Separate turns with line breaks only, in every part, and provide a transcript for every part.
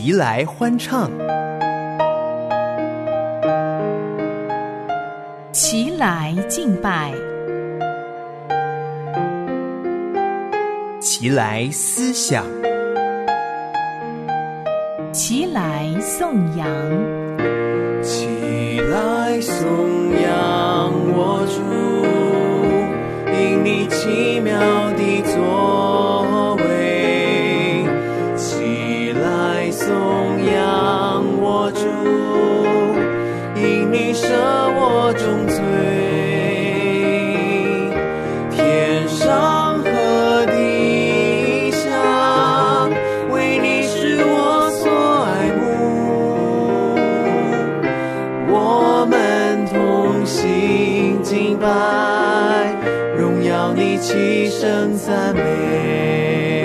齐来欢唱，
齐来敬拜，
齐来思想，
齐来颂扬，
齐来颂扬我主，因你奇妙的作为。齐来颂扬我主，因你赦我重罪。天上和地下，为你是我所爱慕。我们同心敬拜，荣耀你，齐声赞美。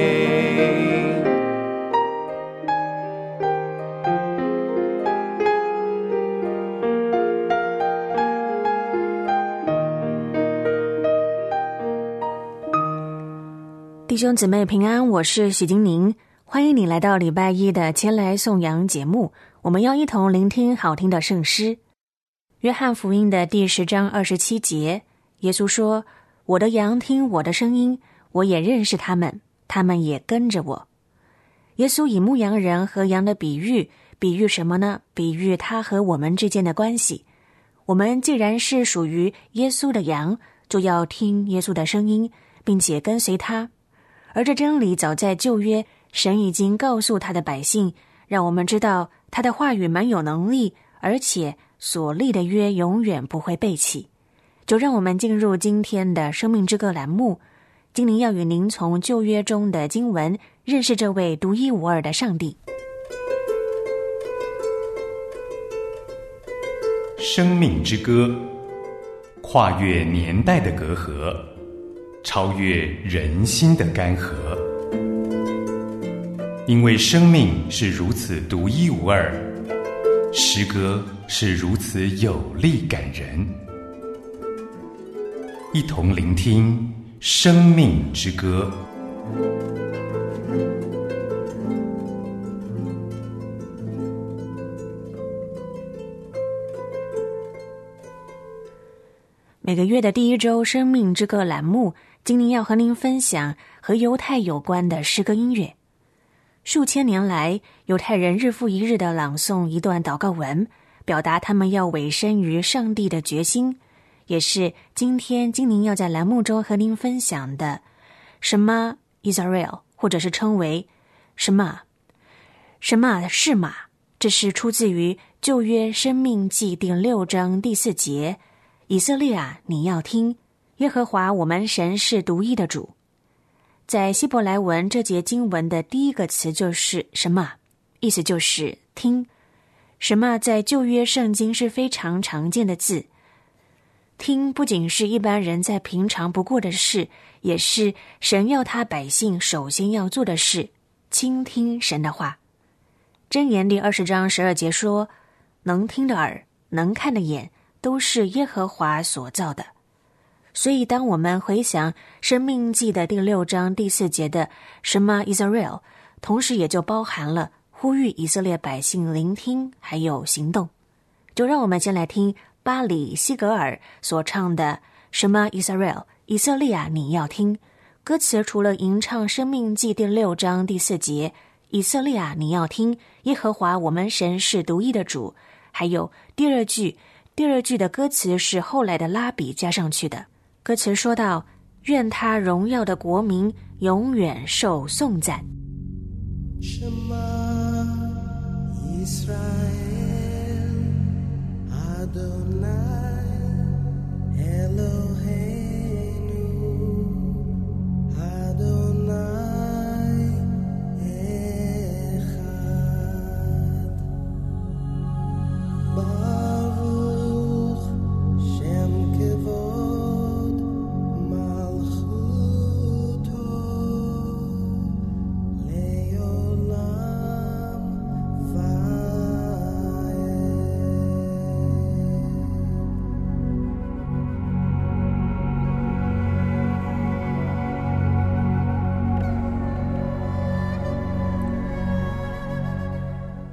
弟兄姊妹平安，我是许金宁，欢迎你来到礼拜一的前来颂扬节目。我们要一同聆听好听的圣诗。约翰福音的第10章27节，耶稣说：我的羊听我的声音，我也认识他们，他们也跟着我。耶稣以牧羊人和羊的比喻什么呢？比喻他和我们之间的关系。我们既然是属于耶稣的羊，就要听耶稣的声音，并且跟随他。而这真理早在旧约，神已经告诉他的百姓，让我们知道他的话语蛮有能力，而且所立的约永远不会背弃。就让我们进入今天的生命之歌栏目，今天要与您从旧约中的经文认识这位独一无二的上帝。
生命之歌，跨越年代的隔阂，超越人心的干涸。因为生命是如此独一无二，诗歌是如此有力感人。一同聆听生命之歌。
每个月的第一周生命之歌栏目，今天要和您分享和犹太有关的诗歌音乐。数千年来，犹太人日复一日地朗诵一段祷告文，表达他们要委身于上帝的决心，也是今天金宁要在栏目中和您分享的什么 Israel， 或者是称为什么是马。这是出自于旧约申命记第6章第4节，以色列啊，你要听，耶和华我们神是独一的主。在希伯来文这节经文的第一个词就是什么，意思就是听。什么在旧约圣经是非常常见的字。听不仅是一般人在平常不过的事，也是神要他百姓首先要做的事，倾听神的话。箴言第20章12节说，能听的耳，能看的眼，都是耶和华所造的。所以当我们回想申命记的第6章第4节的什么 Israel， 同时也就包含了呼吁以色列百姓聆听还有行动。就让我们先来听巴里西格尔所唱的什么 Israel， 以色列啊，你要听。歌词除了吟唱申命记第6章第4节以色列啊，你要听，耶和华我们神是独一的主，还有第二句的歌词是后来的拉比加上去的。歌词说到，愿他荣耀的国民永远受颂赞。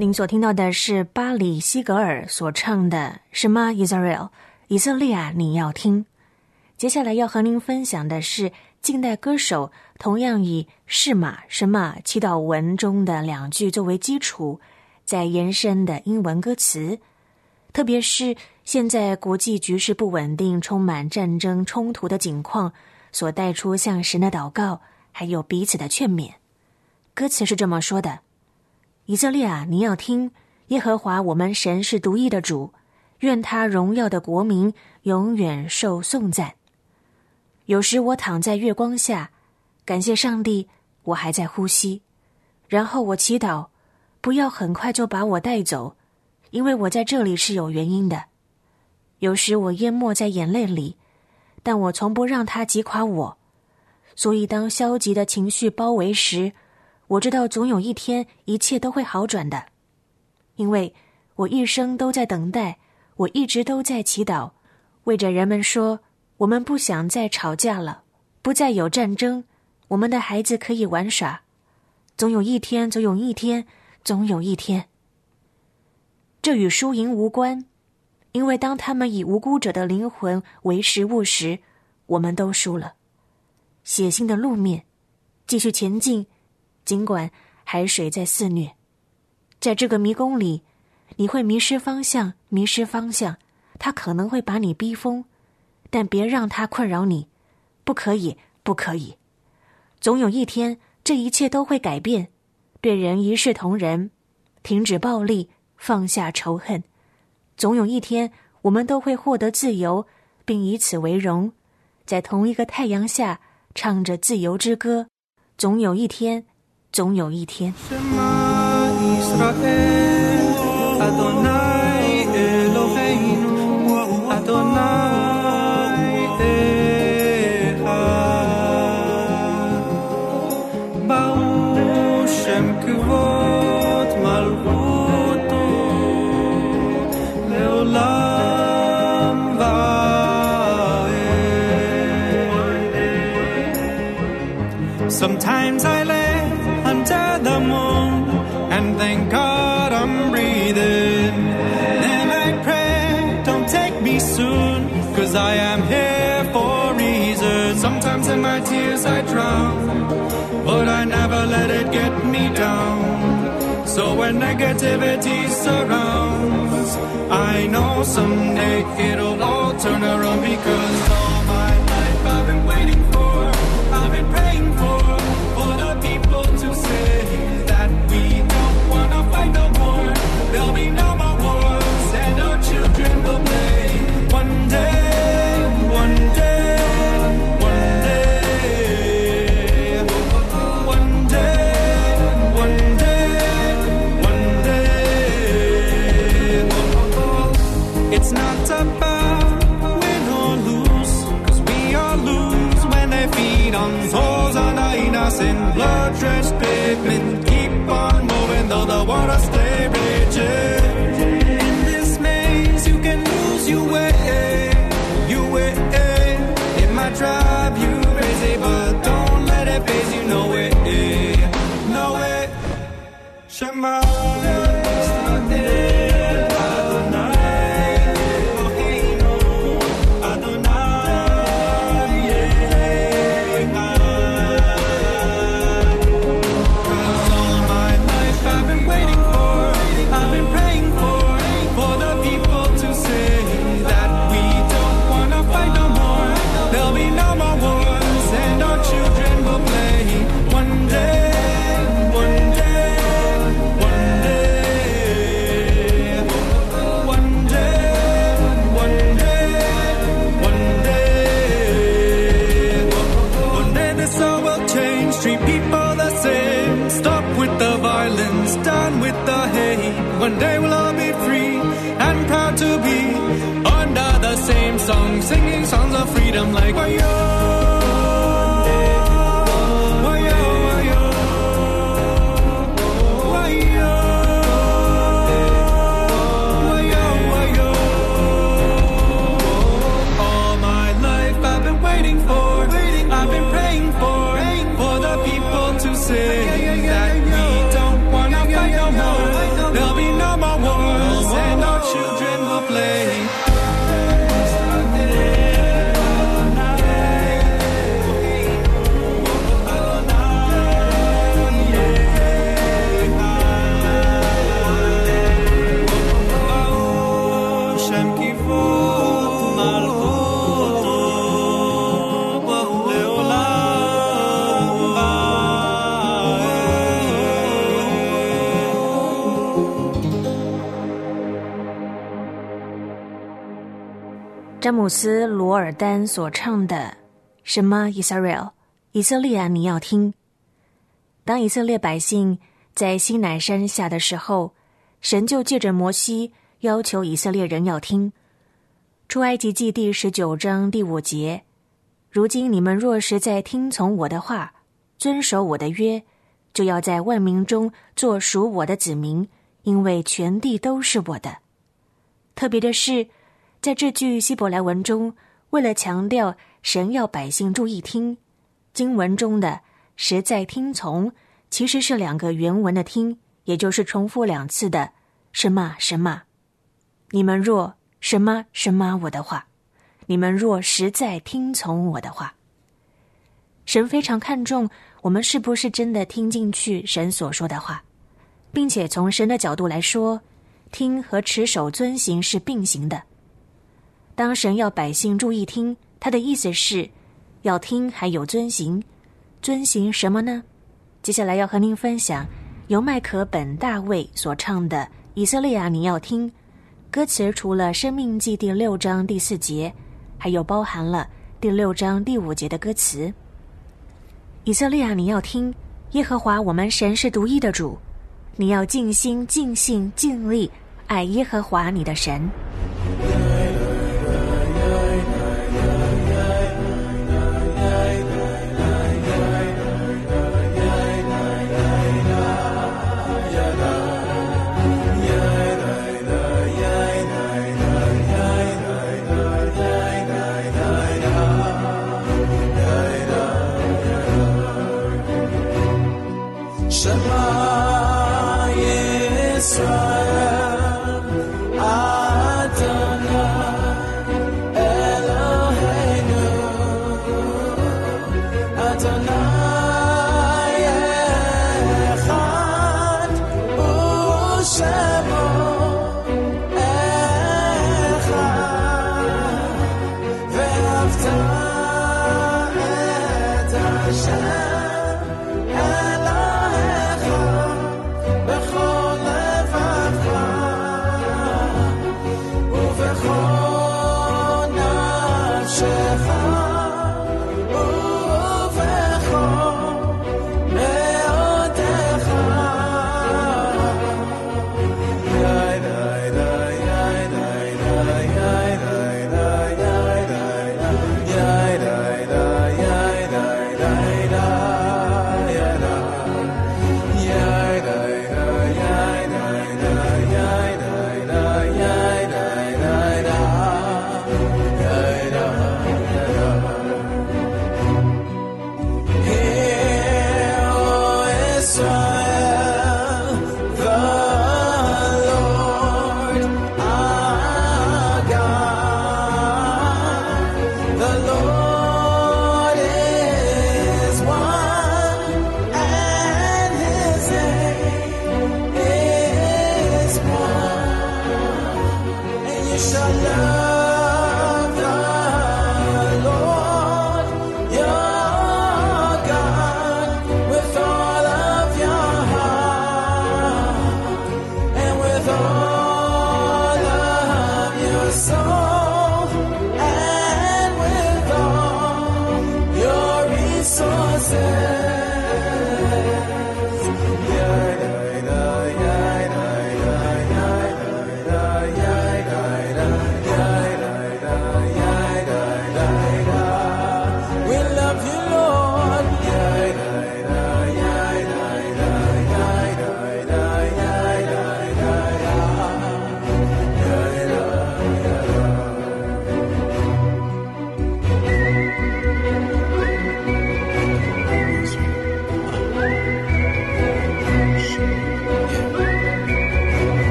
您所听到的是巴里西格尔所唱的什么 Israel 以色列啊你要听。接下来要和您分享的是近代歌手同样以是玛什么祈祷文中的2句作为基础在延伸的英文歌词，特别是现在国际局势不稳定，充满战争冲突的景况所带出向神的祷告，还有彼此的劝勉。歌词是这么说的：以色列啊，你要听，耶和华我们神是独一的主，愿他荣耀的国民永远受颂赞。有时我躺在月光下，感谢上帝我还在呼吸，然后我祈祷不要很快就把我带走，因为我在这里是有原因的。有时我淹没在眼泪里，但我从不让它击垮我。所以当消极的情绪包围时，我知道总有一天一切都会好转的。因为我一生都在等待，我一直都在祈祷，为着人们说，我们不想再吵架了，不再有战争，我们的孩子可以玩耍。总有一天，总有一天，总有一天。这与输赢无关，因为当他们以无辜者的灵魂为食物时，我们都输了。血腥的路面，继续前进，尽管海水在肆虐。在这个迷宫里，你会迷失方向，迷失方向，它可能会把你逼疯，但别让它困扰你，不可以，不可以。总有一天，这一切都会改变，对人一视同仁，停止暴力，放下仇恨。总有一天，我们都会获得自由，并以此为荣，在同一个太阳下唱着自由之歌。总有一天，总有一天。
Sometimes I lay under the moon and thank God I'm breathing. Then I pray, don't take me soon, 'cause I am here for a reason. Sometimes in my tears I drown, but I never let it get me down. So when negativity surrounds, I know someday it'll all turn around, because all my life I've been waiting for, I've been praying for the people to say that we don't wanna fight no more. There'll be no more wars and our children will play. One day, one day, one day, one day, one day, one day. It's not about win or lose, 'cause we all lose when they feed on souls on our innocent blood-drenched pavement. Keep on moving though the water stay raging. In this maze you can lose your way, your way. It might drive you crazy, but don't let it phase you. No way, no way. Shema one day we'll all be free and proud to be under the same song, singing songs of freedom like all my life I've been waiting for, I've been praying for the people to say that we don't wanna fight no more. There'll be
姆斯·罗尔丹所唱的什么 Israel 以色列啊，你要听。当以色列百姓在西乃山下的时候，神就借着摩西要求以色列人要听。出埃及记第19章第5节，如今你们若实在听从我的话，遵守我的约，就要在万民中做属我的子民，因为全地都是我的。特别的是，在这句希伯来文中，为了强调神要百姓注意听，经文中的实在听从其实是2个原文的听，也就是重复2次的什么什么。你们若什么什么我的话，你们若实在听从我的话。神非常看重我们是不是真的听进去神所说的话，并且从神的角度来说，听和持守遵行是并行的。当神要百姓注意听，他的意思是要听还有遵行。遵行什么呢？接下来要和您分享由麦可本大卫所唱的以色列啊你要听。歌词除了生命记第6章第4节，还有包含了第6章第5节的歌词。以色列啊你要听，耶和华我们神是独一的主，你要尽心尽性尽力爱耶和华你的神。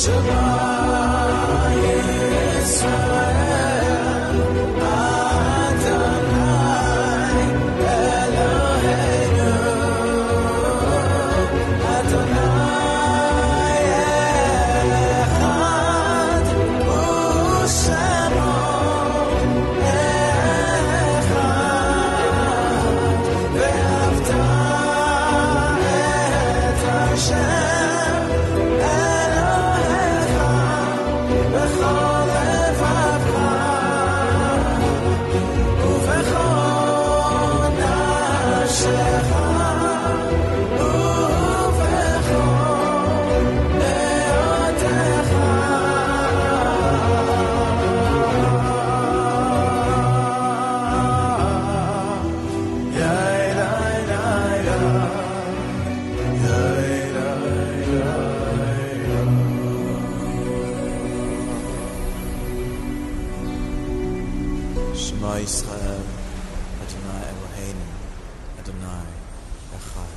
שמע ישראל, אדוני אלוהינו, אדוני אחד。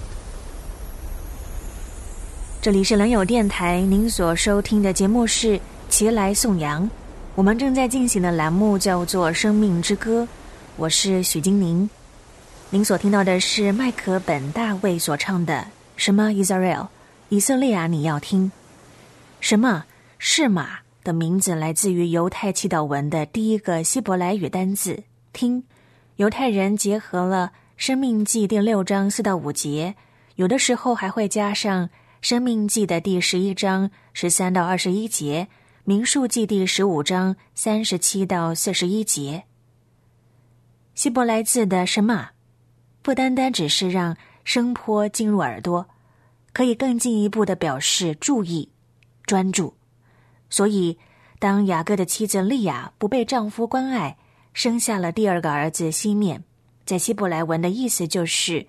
这里是良友电台，您所收听的节目是齐来颂扬。我们正在进行的栏目叫做《生命之歌》，我是许金玲。您所听到的是麦克本大卫所唱的《什么 Israel》，以色列啊，你要听。什么是马的名字来自于犹太祈祷文的第一个希伯来语单字听。犹太人结合了申命记第6章4到5节，有的时候还会加上申命记的第11章13到21节，民数记第15章37到41节。希伯来字的什么不单单只是让声波进入耳朵，可以更进一步地表示注意、专注。所以当雅各的妻子利亚不被丈夫关爱，生下了第二个儿子西面，在希伯来文的意思就是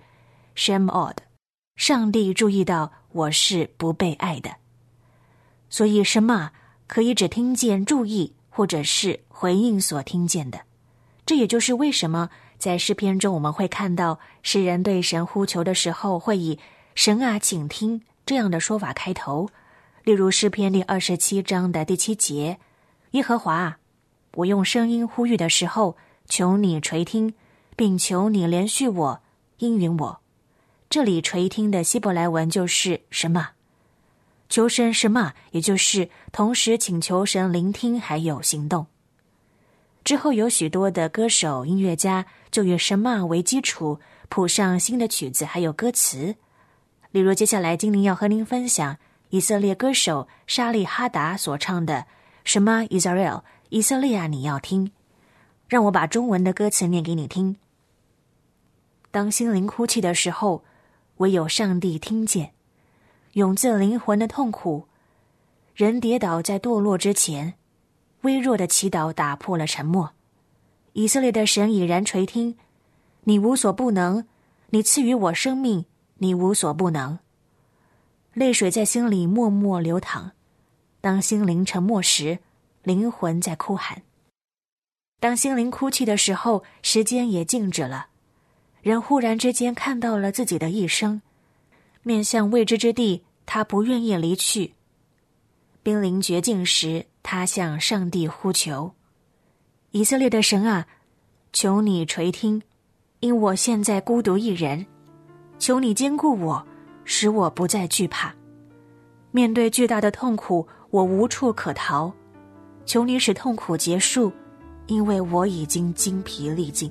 Shem Od， 上帝注意到我是不被爱的。所以什么可以只听见注意，或者是回应所听见的。这也就是为什么在诗篇中我们会看到诗人对神呼求的时候会以神啊请听这样的说法开头。例如诗篇第27章的第7节，耶和华啊，我用声音呼吁的时候，求你垂听，并求你连续我，应允我。这里垂听的希伯来文就是什么？求神什么，也就是同时请求神聆听还有行动。之后有许多的歌手音乐家就以什么为基础谱上新的曲子还有歌词。例如接下来今天要和您分享以色列歌手沙利哈达所唱的什么 Israel， 以色列啊你要听。让我把中文的歌词念给你听。当心灵哭泣的时候，唯有上帝听见，涌自灵魂的痛苦，人跌倒在堕落之前，微弱的祈祷打破了沉默。以色列的神已然垂听，你无所不能，你赐予我生命，你无所不能。泪水在心里默默流淌，当心灵沉默时，灵魂在哭喊。当心灵哭泣的时候，时间也静止了，人忽然之间看到了自己的一生，面向未知之地，他不愿意离去。濒临绝境时，他向上帝呼求，以色列的神啊，求你垂听，因我现在孤独一人，求你坚固我，使我不再惧怕。面对巨大的痛苦，我无处可逃，求你使痛苦结束，因为我已经精疲力尽。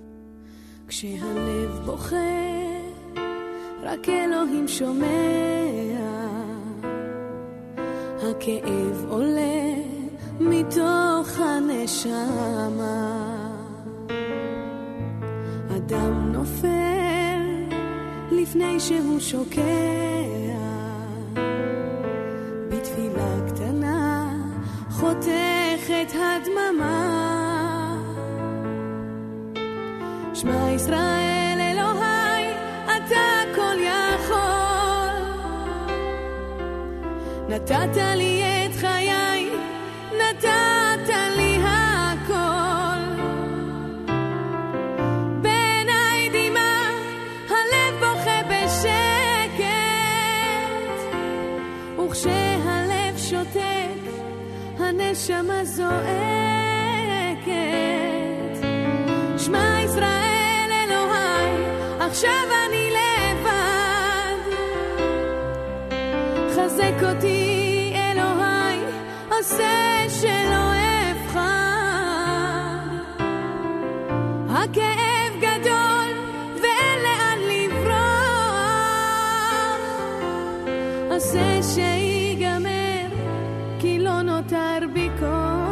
כשהלב בוכה, רק אלוהים שומע, הכאב עולה מתוך הנשמה, אדם נופל לפני שהוא שוקע, בתפילה קטנה חותכת הדממה, שמע ישראל אלוהי, אתה כל יכול, נתת לי את חיי, נתת לי הכל, בעיניי דמעה, הלב בוכה בשקט, וכשהלב שותק שמע ישראל אלוהי, עכשיו אני לבד. חזק אותי אלוהי, עושה שלא אבחר. הכאב גדול ואין לאן לברוח, עושה שיגמר כי לא נותר בי כוח.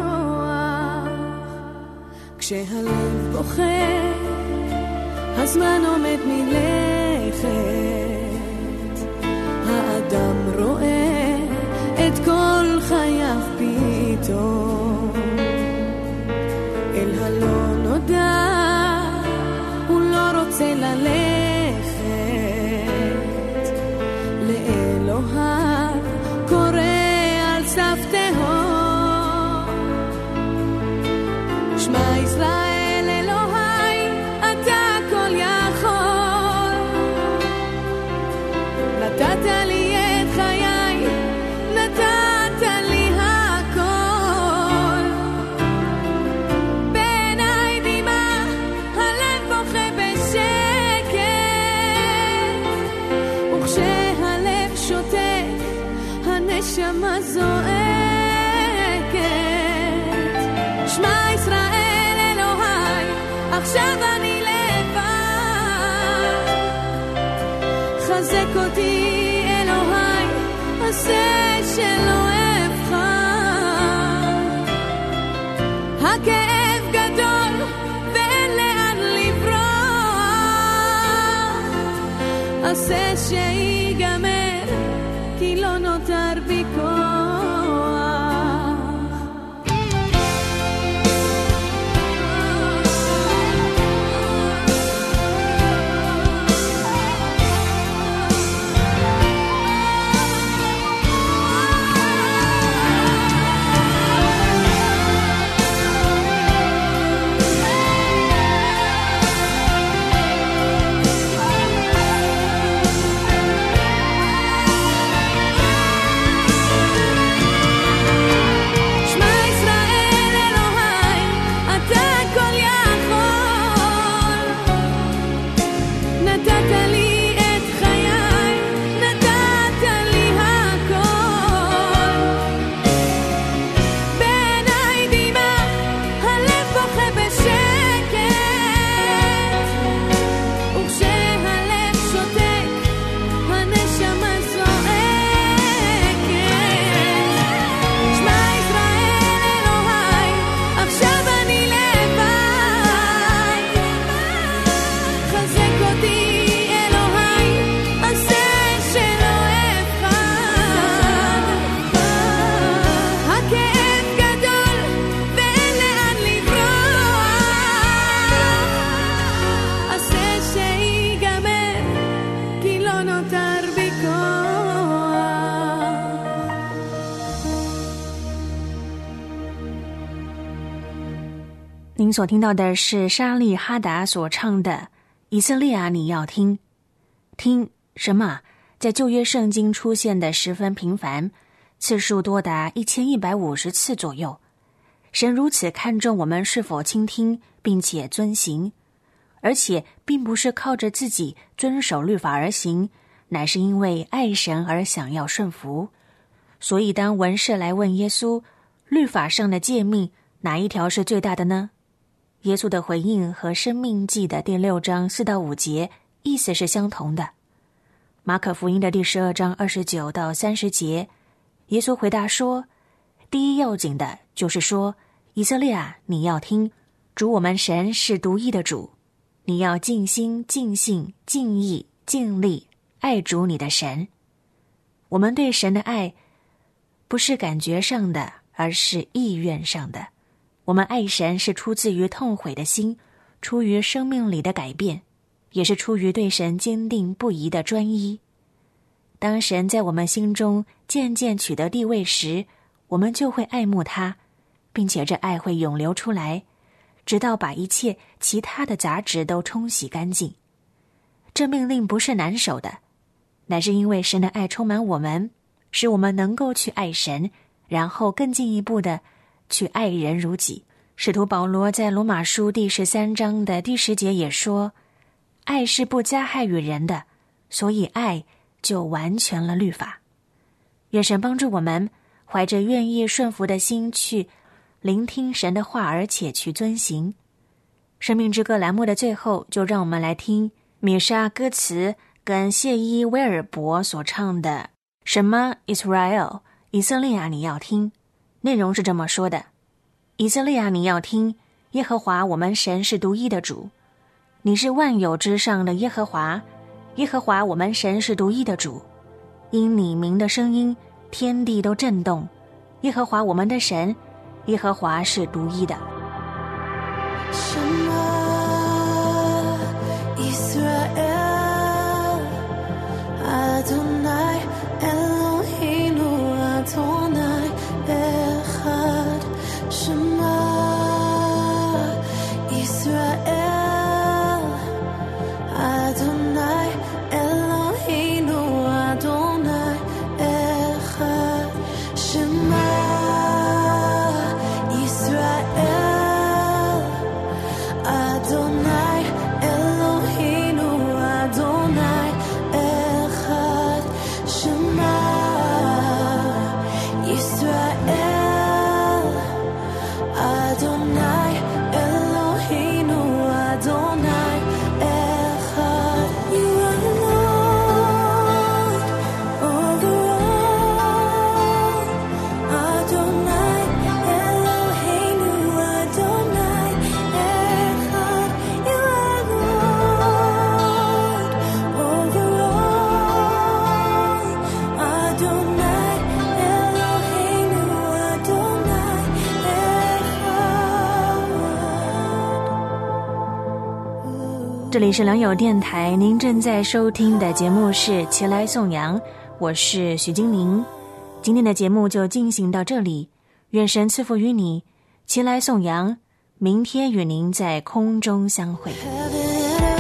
כשהלב בוכה, הזמן עומד מלכת, האדם רואה את כל חייו פתאום. אל הלא נודע הוא לא רוצה ללכת, לאלוהיו קורא על סף תהום. שמע ישראל אלוהי, אתה כל יכול. נתת לי את חיי, נתת לי הכל. בעיניי דמעה, הלב בוכה בשקט, וכשהלב שותק, הנשמה זועקת. שמע ישראל אלוהי, עכשיו אני לבד. חזק אותי אלוהי, עושה שלא אבחר. הכאב גדול ואין לאן לברוח, עושה שיגמר כי לא נותר בי כוח.
您所听到的是沙利哈达所唱的《以色列啊，你要听》。听什么？在旧约圣经出现的十分频繁，次数多达1150次左右。神如此看重我们是否倾听并且遵行，而且并不是靠着自己遵守律法而行，乃是因为爱神而想要顺服。所以当文士来问耶稣，律法上的诫命哪一条是最大的呢？耶稣的回应和申命记的第6章4到5节意思是相同的。马可福音的第12章29到30节，耶稣回答说，第一要紧的就是说，以色列啊，你要听，主我们神是独一的主，你要尽心尽性尽意尽力爱主你的神。我们对神的爱不是感觉上的，而是意愿上的。我们爱神是出自于痛悔的心，出于生命里的改变，也是出于对神坚定不移的专一。当神在我们心中渐渐取得地位时，我们就会爱慕他，并且这爱会涌流出来，直到把一切其他的杂质都冲洗干净。这命令不是难守的，乃是因为神的爱充满我们，使我们能够去爱神，然后更进一步的去爱人如己。使徒保罗在罗马书第13章的第10节也说，爱是不加害于人的，所以爱就完全了律法。愿神帮助我们怀着愿意顺服的心去聆听神的话，而且去遵行。生命之歌栏目的最后，就让我们来听米莎歌词跟谢伊威尔伯所唱的什么 Israel 以色列啊你要听。内容是这么说的，以色列啊你要听，耶和华我们神是独一的主，你是万有之上的耶和华，耶和华我们神是独一的主，因你名的声音天地都震动，耶和华我们的神，耶和华是独一的。
Adonai Eloheinu Adonai Echad Shema Yisrael Adonai Eloheinu Adonai Echad Shema Yisrael Adonai Eloheinu Adonai Shema Yisrael Adonai Eloheinu Adonai Echad. You are Lord over all. Adonai Eloheinu Adonai Echad. You are Lord over all. Adonai Eloheinu Adonai Echad.
这里是良友电台，您正在收听的节目是齐来颂扬，我是许金玲。今天的节目就进行到这里，愿神赐福于你，齐来颂扬，明天与您在空中相会。
Heaven and